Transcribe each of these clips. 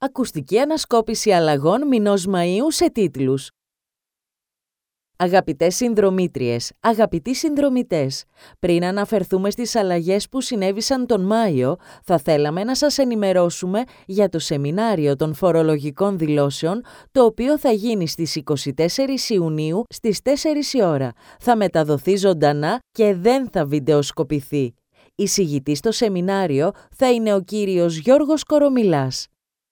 Ακουστική ανασκόπηση αλλαγών μηνός Μαΐου σε τίτλους. Αγαπητές συνδρομήτριες, αγαπητοί συνδρομητές, πριν αναφερθούμε στις αλλαγές που συνέβησαν τον Μάιο, θα θέλαμε να σας ενημερώσουμε για το σεμινάριο των φορολογικών δηλώσεων, το οποίο θα γίνει στις 24 Ιουνίου στις 4 η ώρα. Θα μεταδοθεί ζωντανά και δεν θα βιντεοσκοπηθεί. Εισηγητής στο σεμινάριο θα είναι ο κύριος Γιώργος Κορομιλάς.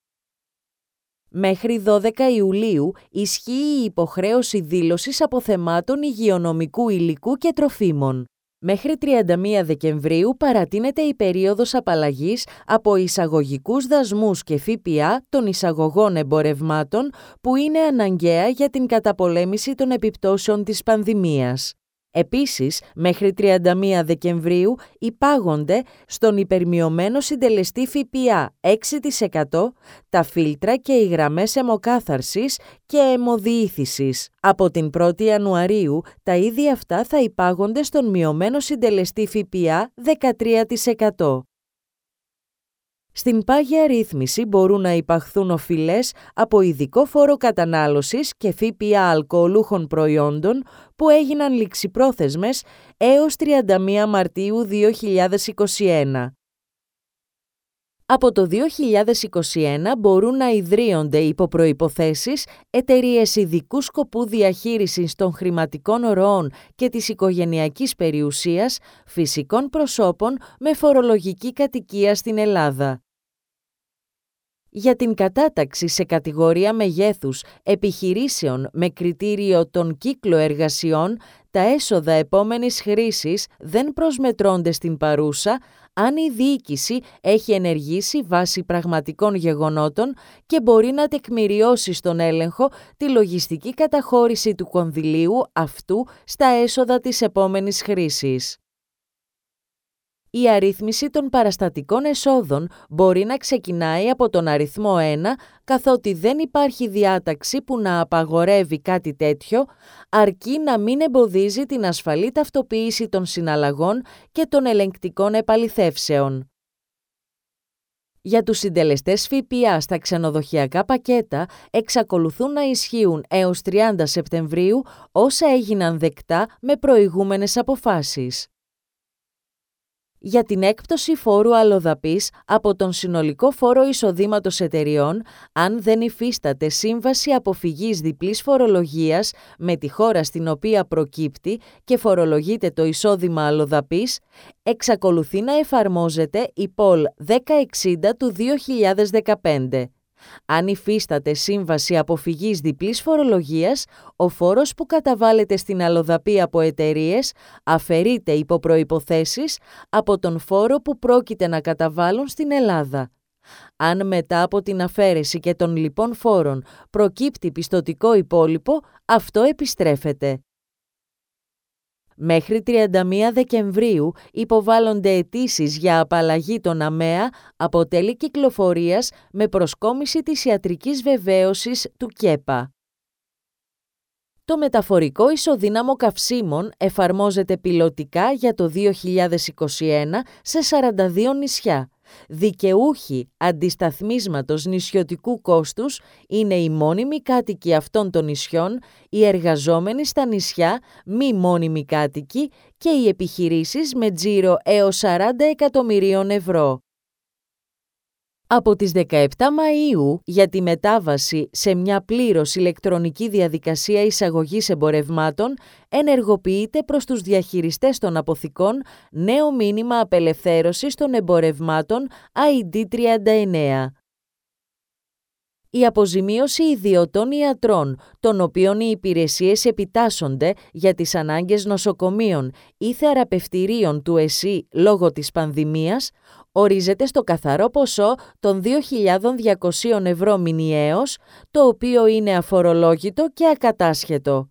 Μέχρι 12 Ιουλίου ισχύει η υποχρέωση δήλωσης αποθεμάτων υγειονομικού υλικού και τροφίμων. Μέχρι 31 Δεκεμβρίου παρατείνεται η περίοδος απαλλαγής από εισαγωγικούς δασμούς και ΦΠΑ των εισαγωγών εμπορευμάτων που είναι αναγκαία για την καταπολέμηση των επιπτώσεων της πανδημίας. Επίσης, μέχρι 31 Δεκεμβρίου υπάγονται στον υπερμειωμένο συντελεστή ΦΠΑ 6% τα φίλτρα και οι γραμμές αιμοκάθαρσης και αιμοδιήθησης. Από την 1η Ιανουαρίου τα ίδια αυτά θα υπάγονται στον μειωμένο συντελεστή ΦΠΑ 13%. Στην πάγια ρύθμιση μπορούν να υπαχθούν οφειλές από ειδικό φόρο κατανάλωσης και ΦΠΑ αλκοολούχων προϊόντων που έγιναν ληξιπρόθεσμες έως 31 Μαρτίου 2021. Από το 2021 μπορούν να ιδρύονται υπό προϋποθέσεις εταιρείες ειδικού σκοπού διαχείρισης των χρηματικών ροών και της οικογενειακής περιουσίας φυσικών προσώπων με φορολογική κατοικία στην Ελλάδα. Για την κατάταξη σε κατηγορία μεγέθους επιχειρήσεων με κριτήριο τον κύκλο εργασιών, τα έσοδα επόμενης χρήσης δεν προσμετρώνται στην παρούσα αν η διοίκηση έχει ενεργήσει βάσει πραγματικών γεγονότων και μπορεί να τεκμηριώσει στον έλεγχο τη λογιστική καταχώρηση του κονδυλίου αυτού στα έσοδα της επόμενης χρήσης. Η αρρύθμιση των παραστατικών εσόδων μπορεί να ξεκινάει από τον αριθμό 1, καθότι δεν υπάρχει διάταξη που να απαγορεύει κάτι τέτοιο, αρκεί να μην εμποδίζει την ασφαλή ταυτοποίηση των συναλλαγών και των ελεγκτικών επαληθεύσεων. Για τους συντελεστές ΦΠΑ στα ξενοδοχειακά πακέτα εξακολουθούν να ισχύουν έως 30 Σεπτεμβρίου όσα έγιναν δεκτά με προηγούμενες αποφάσεις. Για την έκπτωση φόρου αλλοδαπής από τον συνολικό φόρο εισοδήματος εταιριών, αν δεν υφίσταται σύμβαση αποφυγής διπλής φορολογίας με τη χώρα στην οποία προκύπτει και φορολογείται το εισόδημα αλλοδαπής, εξακολουθεί να εφαρμόζεται η ΠΟΛ 1060 του 2015. Αν υφίσταται σύμβαση αποφυγής διπλής φορολογίας, ο φόρος που καταβάλλεται στην αλλοδαπή από εταιρείες αφαιρείται υπό προϋποθέσεις από τον φόρο που πρόκειται να καταβάλουν στην Ελλάδα. Αν μετά από την αφαίρεση και των λοιπών φόρων προκύπτει πιστωτικό υπόλοιπο, αυτό επιστρέφεται. Μέχρι 31 Δεκεμβρίου υποβάλλονται αιτήσεις για απαλλαγή των ΑΜΕΑ από τέλη κυκλοφορίας με προσκόμιση της ιατρικής βεβαίωσης του ΚΕΠΑ. Το μεταφορικό ισοδύναμο καυσίμων εφαρμόζεται πιλωτικά για το 2021 σε 42 νησιά. Δικαιούχοι αντισταθμίσματος νησιωτικού κόστους είναι οι μόνιμοι κάτοικοι αυτών των νησιών, οι εργαζόμενοι στα νησιά, μη μόνιμοι κάτοικοι και οι επιχειρήσεις με τζίρο έως 40 εκατομμυρίων ευρώ. Από τις 17 Μαΐου, για τη μετάβαση σε μια πλήρως ηλεκτρονική διαδικασία εισαγωγής εμπορευμάτων, ενεργοποιείται προς τους διαχειριστές των αποθηκών νέο μήνυμα απελευθέρωσης των εμπορευμάτων ID39. Η αποζημίωση ιδιωτών ιατρών, των οποίων οι υπηρεσίες επιτάσσονται για τις ανάγκες νοσοκομείων ή θεραπευτηρίων του ΕΣΥ λόγω της πανδημίας, ορίζεται στο καθαρό ποσό των 2.200 ευρώ μηνιαίως, το οποίο είναι αφορολόγητο και ακατάσχετο.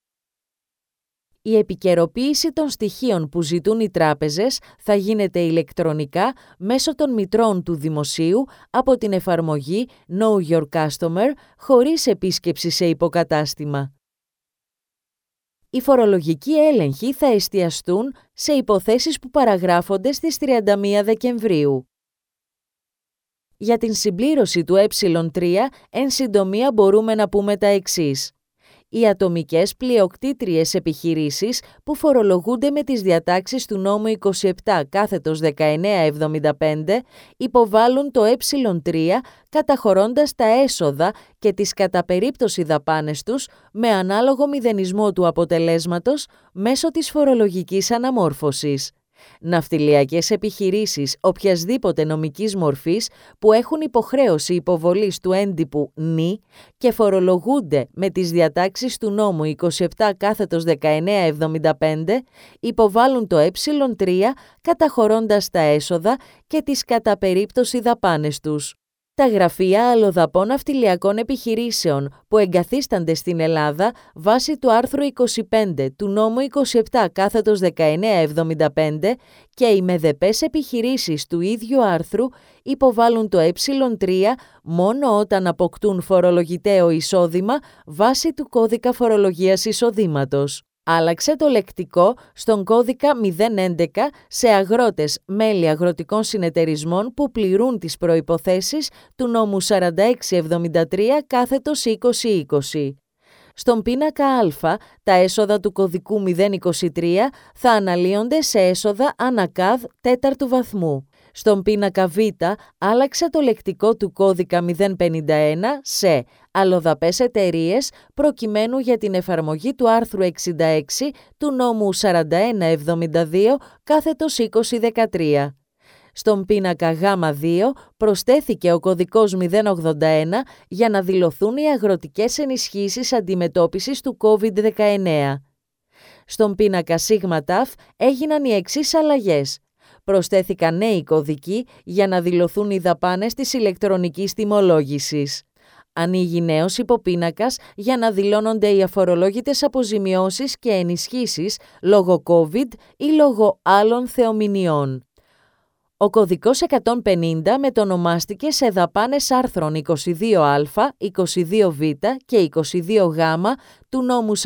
Η επικαιροποίηση των στοιχείων που ζητούν οι τράπεζες θα γίνεται ηλεκτρονικά μέσω των μητρώων του δημοσίου από την εφαρμογή Know Your Customer χωρίς επίσκεψη σε υποκατάστημα. Οι φορολογικοί έλεγχοι θα εστιαστούν σε υποθέσεις που παραγράφονται στις 31 Δεκεμβρίου. Για την συμπλήρωση του ε3, εν συντομία μπορούμε να πούμε τα εξής. Οι ατομικές πλειοκτήτριες επιχειρήσεις που φορολογούνται με τις διατάξεις του νόμου 27/1975 υποβάλλουν το ε3 καταχωρώντας τα έσοδα και τις κατά περίπτωση δαπάνες τους με ανάλογο μηδενισμό του αποτελέσματος μέσω της φορολογικής αναμόρφωσης. Ναυτιλιακές επιχειρήσεις οποιασδήποτε νομικής μορφής που έχουν υποχρέωση υποβολής του έντυπου νη και φορολογούνται με τις διατάξεις του νόμου 27/1975 υποβάλλουν το ε3 καταχωρώντας τα έσοδα και τις κατά περίπτωση δαπάνες τους. Τα γραφεία αλλοδαπών ναυτιλιακών επιχειρήσεων που εγκαθίστανται στην Ελλάδα βάσει του άρθρου 25 του νόμου 27/1975 και οι μεδεπές επιχειρήσεις του ίδιου άρθρου υποβάλλουν το ε3 μόνο όταν αποκτούν φορολογητέο εισόδημα βάσει του κώδικα φορολογίας εισοδήματος. Άλλαξε το λεκτικό στον κώδικα 011 σε αγρότες μέλη αγροτικών συνεταιρισμών που πληρούν τις προϋποθέσεις του νόμου 4673/2020. Στον πίνακα Α, τα έσοδα του κωδικού 023 θα αναλύονται σε έσοδα ανακάδ τέταρτου βαθμού. Στον πίνακα Β άλλαξε το λεκτικό του κώδικα 051 σε αλλοδαπές εταιρείες προκειμένου για την εφαρμογή του άρθρου 66 του νόμου 4172/2013. Στον πίνακα Γ2 προσθέθηκε ο κωδικός 081 για να δηλωθούν οι αγροτικές ενισχύσεις αντιμετώπισης του COVID-19. Στον πίνακα ΣΥΓΜΑΤΑΦ έγιναν οι εξής αλλαγές. Προσθέθηκαν νέοι κωδικοί για να δηλωθούν οι δαπάνες της ηλεκτρονικής τιμολόγησης. Ανοίγει νέος υποπίνακας για να δηλώνονται οι αφορολόγητες αποζημιώσεις και ενισχύσεις λόγω COVID ή λόγω άλλων θεομηνιών. Ο κωδικός 150 μετονομάστηκε σε δαπάνες άρθρων 22α, 22β και 22γ του νόμου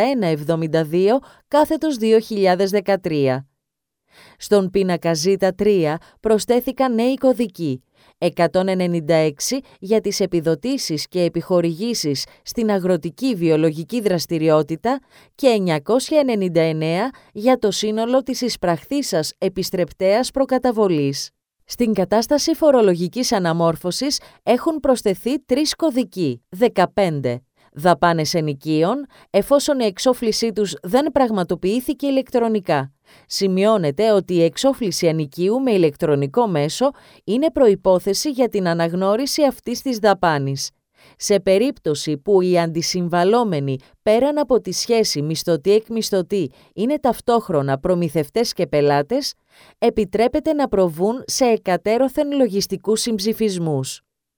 4172/2013. Στον πίνακα Ζ3 προσθέθηκαν νέοι κωδικοί 196 για τις επιδοτήσεις και επιχορηγήσεις στην αγροτική βιολογική δραστηριότητα και 999 για το σύνολο της εισπραχθήσας επιστρεπτέας προκαταβολής. Στην κατάσταση φορολογικής αναμόρφωσης έχουν προσθεθεί 3 κωδικοί, 15. Δαπάνες ενοικίων, εφόσον η εξόφλησή τους δεν πραγματοποιήθηκε ηλεκτρονικά. Σημειώνεται ότι η εξόφληση ενοικίου με ηλεκτρονικό μέσο είναι προϋπόθεση για την αναγνώριση αυτής της δαπάνης. Σε περίπτωση που οι αντισυμβαλόμενοι πέραν από τη σχέση μισθωτή-εκμισθωτή είναι ταυτόχρονα προμηθευτές και πελάτες, επιτρέπεται να προβούν σε εκατέρωθεν λογιστικούς συμψηφισμούς.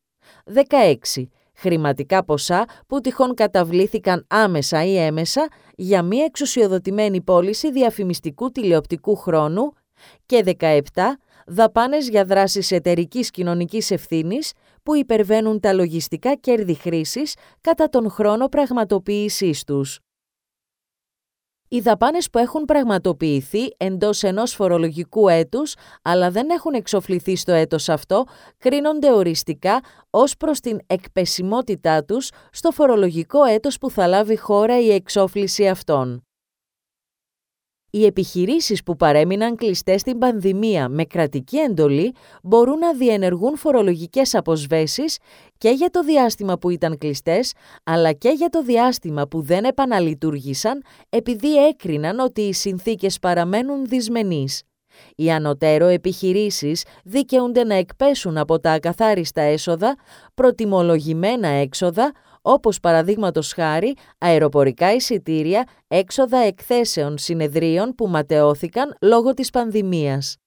16. Χρηματικά ποσά που τυχόν καταβλήθηκαν άμεσα ή έμεσα για μία εξουσιοδοτημένη πώληση διαφημιστικού τηλεοπτικού χρόνου και 17. Δαπάνες για δράσεις εταιρικής κοινωνικής ευθύνης που υπερβαίνουν τα λογιστικά κέρδη χρήσης κατά τον χρόνο πραγματοποίησής τους. Οι δαπάνες που έχουν πραγματοποιηθεί εντός ενός φορολογικού έτους, αλλά δεν έχουν εξοφληθεί στο έτος αυτό, κρίνονται οριστικά ως προς την εκπεσιμότητά τους στο φορολογικό έτος που θα λάβει χώρα η εξόφληση αυτών. Οι επιχειρήσεις που παρέμειναν κλειστές στην πανδημία με κρατική εντολή μπορούν να διενεργούν φορολογικές αποσβέσεις και για το διάστημα που ήταν κλειστές, αλλά και για το διάστημα που δεν επαναλειτουργήσαν επειδή έκριναν ότι οι συνθήκες παραμένουν δυσμενείς. Οι ανωτέρω επιχειρήσεις δικαιούνται να εκπέσουν από τα ακαθάριστα έσοδα προτιμολογημένα έξοδα, όπως παραδείγματος χάρη αεροπορικά εισιτήρια, έξοδα εκθέσεων συνεδρίων που ματαιώθηκαν λόγω της πανδημίας.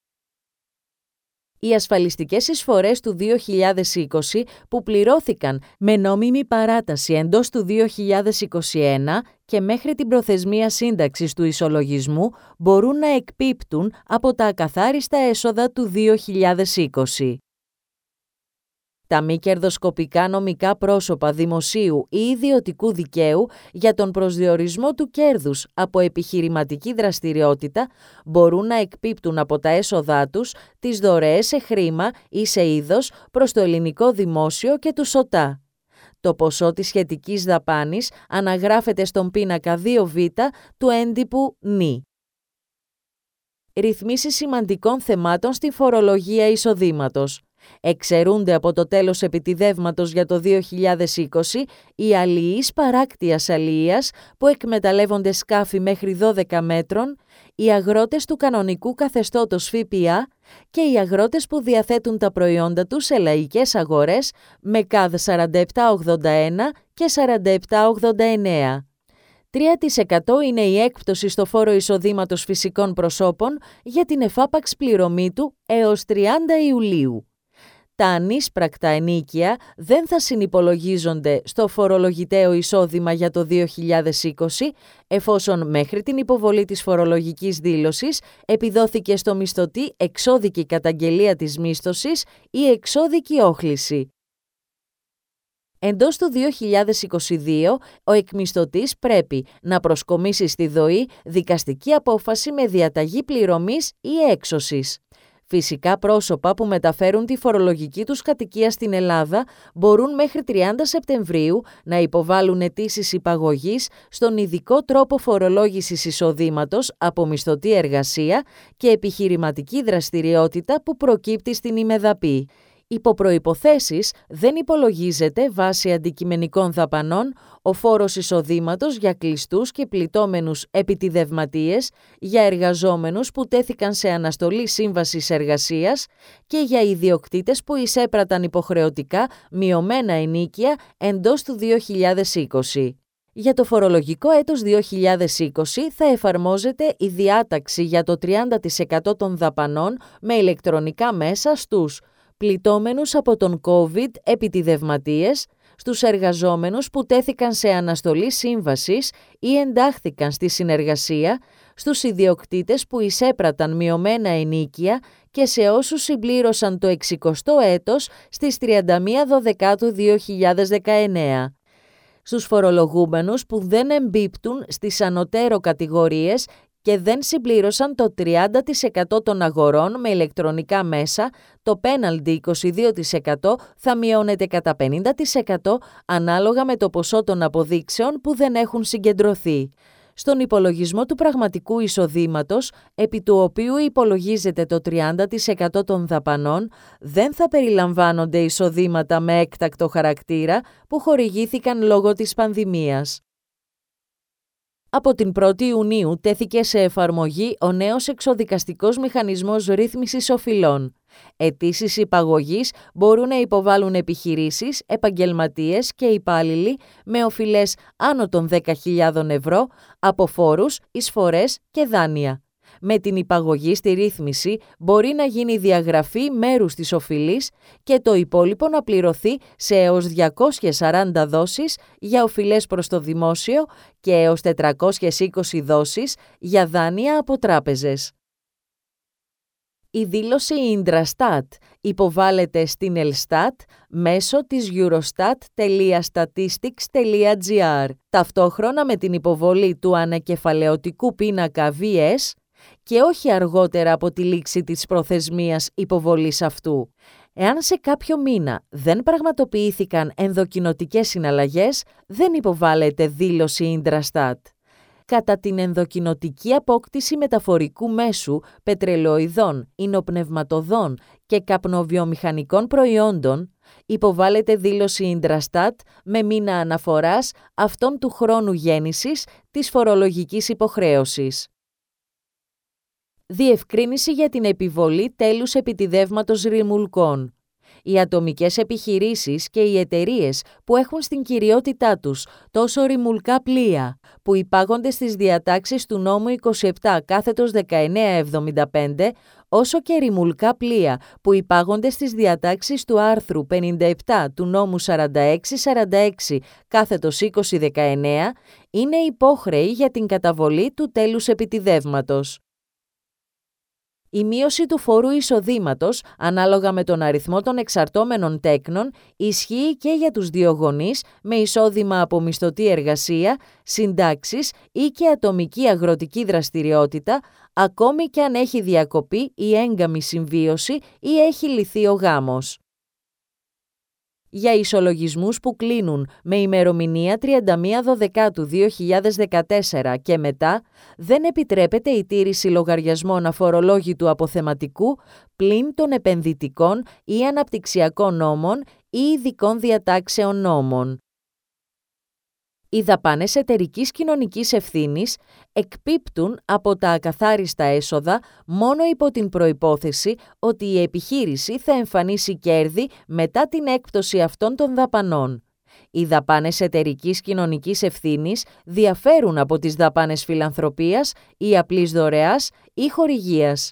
Οι ασφαλιστικές εισφορές του 2020 που πληρώθηκαν με νόμιμη παράταση εντός του 2021 και μέχρι την προθεσμία σύνταξης του ισολογισμού μπορούν να εκπίπτουν από τα ακαθάριστα έσοδα του 2020. τα μη κερδοσκοπικά νομικά πρόσωπα δημοσίου ή ιδιωτικού δικαίου για τον προσδιορισμό του κέρδους από επιχειρηματική δραστηριότητα μπορούν να εκπίπτουν από τα έσοδά τους τις δωρεές σε χρήμα ή σε είδος προς το ελληνικό δημόσιο και τους ΟΤΑ. Το ποσό της σχετικής δαπάνης αναγράφεται στον πίνακα 2β του έντυπου νη. Ρυθμίσεις σημαντικών θεμάτων στη φορολογία εισοδήματος. Εξαιρούνται από το τέλος επιτιδεύματος για το 2020 οι αλληλείς παράκτιας αλληλείας που εκμεταλλεύονται σκάφη μέχρι 12 μέτρων, οι αγρότες του κανονικού καθεστώτος ΦΠΑ και οι αγρότες που διαθέτουν τα προϊόντα τους σε λαϊκές αγορές με ΚΑΔ 4781 και 4789. 3% είναι η έκπτωση στο φόρο εισοδήματος φυσικών προσώπων για την εφάπαξ πληρωμή του έως 30 Ιουλίου. Τα ανείσπρακτα ενίκια δεν θα συνυπολογίζονται στο φορολογητέο εισόδημα για το 2020, εφόσον μέχρι την υποβολή της φορολογικής δήλωσης επιδόθηκε στο μισθωτή εξώδικη καταγγελία της μίσθωσης ή εξώδικη όχληση. Εντός του 2022, ο εκμισθωτής πρέπει να προσκομίσει στη ΔΟΗ δικαστική απόφαση με διαταγή πληρωμής ή έξωσης. Φυσικά πρόσωπα που μεταφέρουν τη φορολογική τους κατοικία στην Ελλάδα μπορούν μέχρι 30 Σεπτεμβρίου να υποβάλουν αιτήσεις υπαγωγής στον ειδικό τρόπο φορολόγησης εισοδήματος από μισθωτή εργασία και επιχειρηματική δραστηριότητα που προκύπτει στην ημεδαπή. Υπό προϋποθέσεις δεν υπολογίζεται βάσει αντικειμενικών δαπανών ο φόρος εισοδήματος για κλειστούς και πληττόμενους επιτιδευματίες, για εργαζόμενους που τέθηκαν σε αναστολή σύμβασης εργασίας και για ιδιοκτήτες που εισέπραταν υποχρεωτικά μειωμένα ενίκια εντός του 2020. Για το φορολογικό έτος 2020 θα εφαρμόζεται η διάταξη για το 30% των δαπανών με ηλεκτρονικά μέσα στους πληττόμενους από τον COVID επιτιδευματίες, στους εργαζόμενους που τέθηκαν σε αναστολή σύμβασης ή εντάχθηκαν στη συνεργασία, στους ιδιοκτήτες που εισέπραταν μειωμένα ενίκια και σε όσους συμπλήρωσαν το 60ο έτος στις 31 Δεκάτου 2019. Στους φορολογούμενους που δεν εμπίπτουν στις ανωτέρω κατηγορίες και δεν συμπλήρωσαν το 30% των αγορών με ηλεκτρονικά μέσα, το πέναλτι 22% θα μειώνεται κατά 50% ανάλογα με το ποσό των αποδείξεων που δεν έχουν συγκεντρωθεί. Στον υπολογισμό του πραγματικού εισοδήματος, επί του οποίου υπολογίζεται το 30% των δαπανών, δεν θα περιλαμβάνονται εισοδήματα με έκτακτο χαρακτήρα που χορηγήθηκαν λόγω της πανδημίας. Από την 1η Ιουνίου τέθηκε σε εφαρμογή ο νέος εξοδικαστικός μηχανισμός ρύθμισης οφειλών. Αιτήσεις υπαγωγής μπορούν να υποβάλουν επιχειρήσεις, επαγγελματίες και υπάλληλοι με οφειλές άνω των 10.000 ευρώ από φόρους, εισφορές και δάνεια. Με την υπαγωγή στη ρύθμιση μπορεί να γίνει διαγραφή μέρους της οφειλής και το υπόλοιπο να πληρωθεί σε έως 240 δόσεις για οφειλές προς το δημόσιο και έως 420 δόσεις για δάνεια από τράπεζες. Η δήλωση Indrastat υποβάλλεται στην Ελστάτ μέσω της eurostat.statistics.gr, ταυτόχρονα με την υποβολή του ανακεφαλαιωτικού πίνακα VS και όχι αργότερα από τη λήξη της προθεσμίας υποβολής αυτού. Εάν σε κάποιο μήνα δεν πραγματοποιήθηκαν ενδοκοινοτικές συναλλαγές, δεν υποβάλλεται δήλωση Indrastat. Κατά την ενδοκοινοτική απόκτηση μεταφορικού μέσου, πετρελαιοειδών, υνοπνευματοδών και καπνοβιομηχανικών προϊόντων, υποβάλλεται δήλωση Indrastat με μήνα αναφοράς αυτών του χρόνου γέννησης της φορολογικής υποχρέωσης. Διευκρίνηση για την επιβολή τέλους επιτιδεύματος ρημουλκών. Οι ατομικές επιχειρήσεις και οι εταιρείες που έχουν στην κυριότητά τους τόσο ρημουλκά πλοία που υπάγονται στις διατάξεις του νόμου 27/1975, όσο και ρημουλκά πλοία που υπάγονται στις διατάξεις του άρθρου 57 του νόμου 46/2019, είναι υπόχρεοι για την καταβολή του τέλους επιτιδεύματος. Η μείωση του φόρου εισοδήματος, ανάλογα με τον αριθμό των εξαρτώμενων τέκνων, ισχύει και για τους δύο γονείς με εισόδημα από μισθωτή εργασία, συντάξεις ή και ατομική αγροτική δραστηριότητα, ακόμη και αν έχει διακοπεί η έγκαμη συμβίωση ή έχει λυθεί ο γάμος. Για ισολογισμούς που κλείνουν με ημερομηνία 31/12/2014 και μετά, δεν επιτρέπεται η τήρηση λογαριασμών αφορολόγητου αποθεματικού πλην των επενδυτικών ή αναπτυξιακών νόμων ή ειδικών διατάξεων νόμων. Οι δαπάνες εταιρικής κοινωνικής ευθύνης εκπίπτουν από τα ακαθάριστα έσοδα μόνο υπό την προϋπόθεση ότι η επιχείρηση θα εμφανίσει κέρδη μετά την έκπτωση αυτών των δαπανών. Οι δαπάνες εταιρικής κοινωνικής ευθύνης διαφέρουν από τις δαπάνες φιλανθρωπίας ή απλής δωρεάς ή χορηγίας.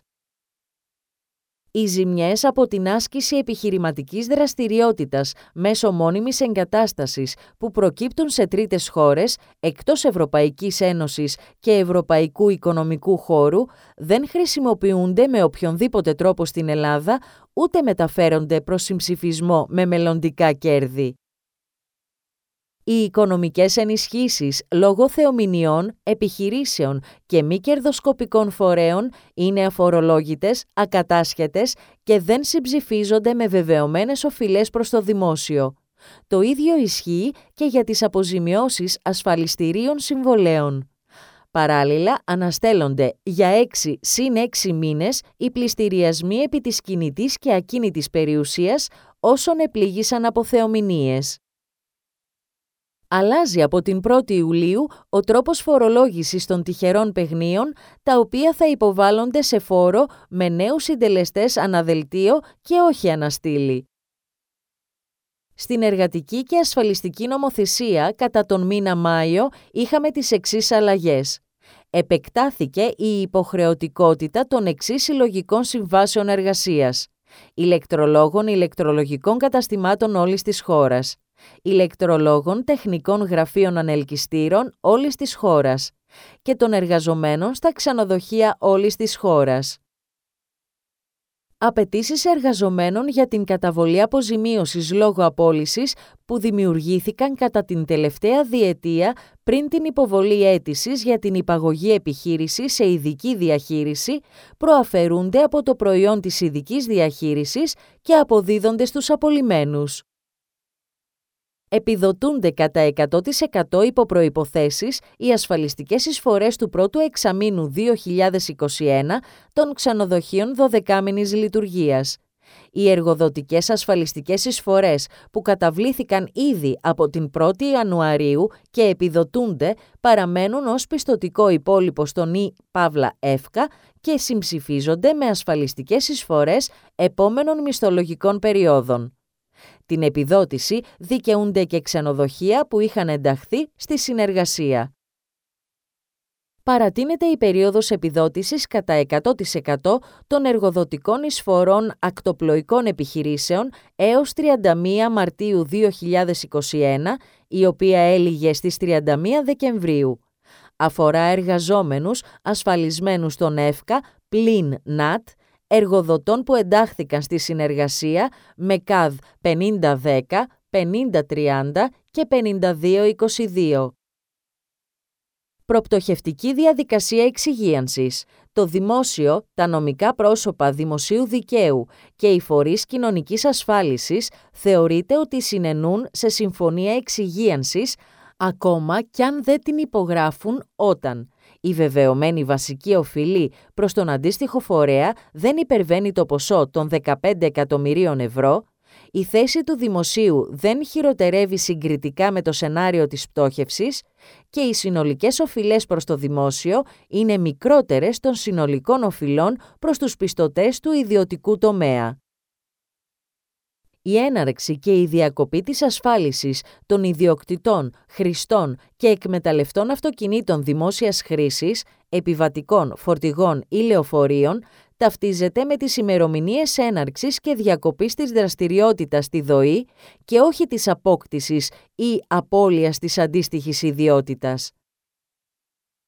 Οι ζημιές από την άσκηση επιχειρηματικής δραστηριότητας μέσω μόνιμης εγκατάστασης που προκύπτουν σε τρίτες χώρες εκτός Ευρωπαϊκής Ένωσης και Ευρωπαϊκού Οικονομικού Χώρου δεν χρησιμοποιούνται με οποιονδήποτε τρόπο στην Ελλάδα, ούτε μεταφέρονται προς συμψηφισμό με μελλοντικά κέρδη. Οι οικονομικές ενισχύσεις λόγω θεομηνιών, επιχειρήσεων και μη κερδοσκοπικών φορέων είναι αφορολόγητες, ακατάσχετες και δεν συμψηφίζονται με βεβαιωμένες οφειλές προς το δημόσιο. Το ίδιο ισχύει και για τις αποζημιώσεις ασφαλιστηρίων συμβολέων. Παράλληλα, αναστέλλονται για 6+6 μήνες οι πληστηριασμοί επί της κινητής και ακίνητης περιουσίας όσων επλήγησαν από θεομηνίες. Αλλάζει από την 1η Ιουλίου ο τρόπος φορολόγησης των τυχερών παιγνίων, τα οποία θα υποβάλλονται σε φόρο με νέους συντελεστές αναδελτίο και όχι αναστήλη. Στην εργατική και ασφαλιστική νομοθεσία κατά τον μήνα Μάιο είχαμε τις εξής αλλαγές. Επεκτάθηκε η υποχρεωτικότητα των εξής συλλογικών συμβάσεων εργασίας: ηλεκτρολόγων ηλεκτρολογικών καταστημάτων όλης της χώρας, ηλεκτρολόγων τεχνικών γραφείων ανελκυστήρων όλης της χώρας και των εργαζομένων στα ξενοδοχεία όλης της χώρας. Απαιτήσεις εργαζομένων για την καταβολή αποζημίωσης λόγω απόλυσης που δημιουργήθηκαν κατά την τελευταία διετία πριν την υποβολή αίτησης για την υπαγωγή επιχείρηση σε ειδική διαχείριση προαφαιρούνται από το προϊόν της ειδικής διαχείρισης και αποδίδονται στους απολυμένους. Επιδοτούνται κατά 100% υπό προϋποθέσεις οι ασφαλιστικές εισφορές του πρώτου εξαμήνου 2021 των ξενοδοχείων 12μηνης λειτουργίας. Οι εργοδοτικές ασφαλιστικές εισφορές που καταβλήθηκαν ήδη από την 1η Ιανουαρίου και επιδοτούνται παραμένουν ως πιστωτικό υπόλοιπο στον ΕΦΚΑ και συμψηφίζονται με ασφαλιστικές εισφορές επόμενων μισθολογικών περιόδων. Την επιδότηση δικαιούνται και ξενοδοχεία που είχαν ενταχθεί στη συνεργασία. Παρατείνεται η περίοδος επιδότησης κατά 100% των εργοδοτικών εισφορών ακτοπλοϊκών επιχειρήσεων έως 31 Μαρτίου 2021, η οποία έλυγε στις 31 Δεκεμβρίου. Αφορά εργαζόμενους ασφαλισμένους στον ΕΦΚΑ πλην ΝΑΤ, εργοδοτών που εντάχθηκαν στη συνεργασία με ΚΑΔ 50-10, 50-30 και 52-22. Προπτωχευτική διαδικασία εξυγίανσης. Το δημόσιο, τα νομικά πρόσωπα δημοσίου δικαίου και οι φορείς κοινωνικής ασφάλισης θεωρείται ότι συνενούν σε συμφωνία εξυγίανσης ακόμα κι αν δεν την υπογράφουν όταν η βεβαιωμένη βασική οφειλή προς τον αντίστοιχο φορέα δεν υπερβαίνει το ποσό των 15 εκατομμυρίων ευρώ, η θέση του δημοσίου δεν χειροτερεύει συγκριτικά με το σενάριο της πτώχευσης και οι συνολικές οφειλές προς το δημόσιο είναι μικρότερες των συνολικών οφειλών προς τους πιστωτές του ιδιωτικού τομέα. Η έναρξη και η διακοπή της ασφάλισης των ιδιοκτητών, χρηστών και εκμεταλλευτών αυτοκινήτων δημόσιας χρήσης, επιβατικών, φορτηγών ή λεωφορείων ταυτίζεται με τις ημερομηνίες έναρξης και διακοπής της δραστηριότητας στη ΔΟΗ και όχι της απόκτησης ή απώλειας της αντίστοιχης ιδιότητας.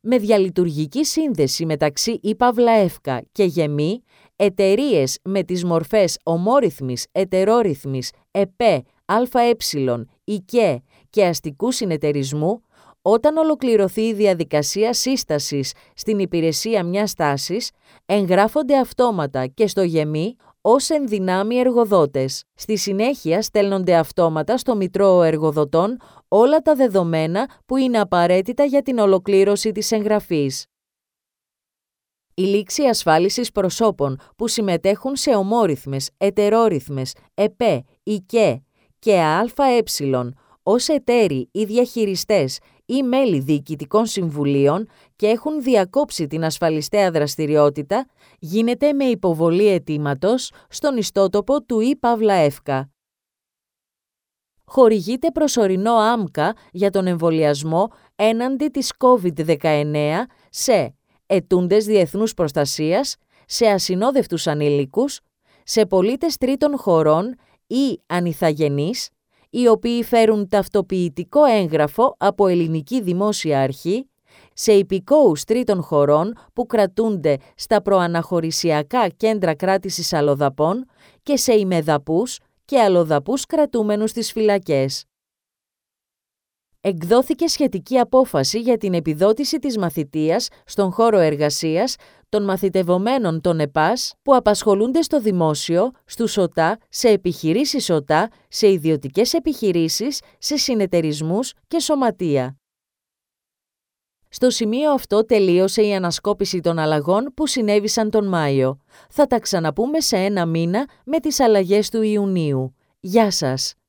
Με διαλειτουργική σύνδεση μεταξύ ΙΠΑ και ΓΕΜΗ, εταιρείες με τις μορφές ομόρυθμης, ετερόρυθμης, ΕΠΕ, ΑΕ, ΙΚΕ και αστικού συνεταιρισμού, όταν ολοκληρωθεί η διαδικασία σύστασης στην υπηρεσία μιας τάσης, εγγράφονται αυτόματα και στο ΓΕΜΗ ως ενδυνάμει εργοδότες. Στη συνέχεια στέλνονται αυτόματα στο Μητρό Εργοδοτών όλα τα δεδομένα που είναι απαραίτητα για την ολοκλήρωση της εγγραφής. Η λήξη ασφάλισης προσώπων που συμμετέχουν σε ομόρυθμες, ετερόρυθμες, ΕΠΕ, ΙΚΕ και ΑΕ ως εταίροι ή διαχειριστές ή μέλη διοικητικών συμβουλίων και έχουν διακόψει την ασφαλιστέα δραστηριότητα, γίνεται με υποβολή αιτήματος στον ιστότοπο του ΙΠΑ. Χορηγείται προσωρινό άμκα για τον εμβολιασμό έναντι της COVID-19 σε αιτούντες διεθνούς προστασίας, σε ασυνόδευτους ανήλικους, σε πολίτες τρίτων χωρών ή ανιθαγενείς, οι οποίοι φέρουν ταυτοποιητικό έγγραφο από ελληνική δημόσια αρχή, σε υπηκόους τρίτων χωρών που κρατούνται στα προαναχωρησιακά κέντρα κράτησης αλλοδαπών και σε ημεδαπούς και αλλοδαπούς κρατούμενους στις φυλακές. Εκδόθηκε σχετική απόφαση για την επιδότηση της μαθητείας στον χώρο εργασίας των μαθητευομένων των ΕΠΑΣ που απασχολούνται στο δημόσιο, στους ΟΤΑ, σε επιχειρήσεις ΟΤΑ, σε ιδιωτικές επιχειρήσεις, σε συνεταιρισμούς και σωματεία. Στο σημείο αυτό τελείωσε η ανασκόπηση των αλλαγών που συνέβησαν τον Μάιο. Θα τα ξαναπούμε σε ένα μήνα με τις αλλαγές του Ιουνίου. Γεια σας!